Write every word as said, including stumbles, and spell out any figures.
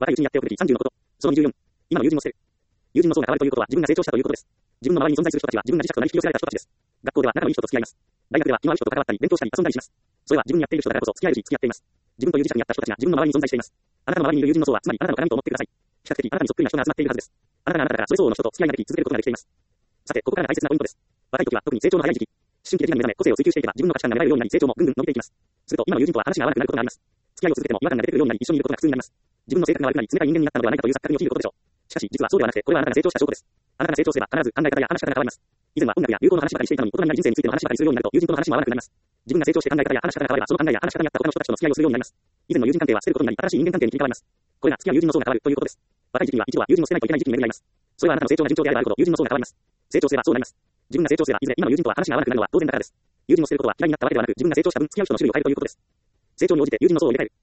若いうちにやっておくべきさんじゅうのこと。そのにじゅうよん。今の友人を捨てる。友人の層が変わるということは自分が成長したということです。自分の周りに存在する人たちは自分が磁石となり引き寄せられた人たちです。学校では仲のいい人と付き合います。大学では気の合う人と関わったり、勉強したり遊んだりします。それは自分に合っている人だからこそ付き合えるし付き合っています。自分という磁石に合った人たちが自分の周りに存在しています。あなたの周りにいる友人の層はつまりあなたの鏡と思ってください。比較的あなたにそっくりな人が集まっているはずです。あなたがあなただからそれ相応の人と付き合いができ続けることができています。さて、ここからが大切なポイントです。若い時は特に成長の早い時期。思春期的な目覚め、個性を追求していけば自分の価値観が芽生えるようになり成長もぐんぐん伸びていきます。すると今の友人とは話が合わなくなることがあります。付き合いを続けても違和感が出てくるようになり一緒にいることが苦痛になります。自分の性格が悪くなり冷たい人間になったのではないかという錯覚に陥ることでしょう。しかし実はそうではなくて、これはあなたが成長した証拠です。あなたが成長すれば必ず考え方や話し方が変わります。以前は音楽や流行の話ばかりしていたのに、大人になり人生についての話ばかりするようになると友人との話も合わなくなります。自分が成長して考え方や話し方が変われば、その考えや話し方に合った他の人たちとの付き合いをするようになります。以前の友人関係は捨てることになり、新しい人間関係に切り替わります。これが付き合う友人の層が変わるということです。若い時期には一度は友人を捨てないといけない時期に巡り合います。それはあなたの成長が順調であればあるほど友人の層が変わります。成長すればそうなります。自分が成長すればいずれ今の友人とは話が合わなくなるのは当然だからです。友人を捨てることは嫌いになったわけではなく、自分が成長した分付き合う人の種類を変えるということです。成長に応じて友人の層を入れ替える。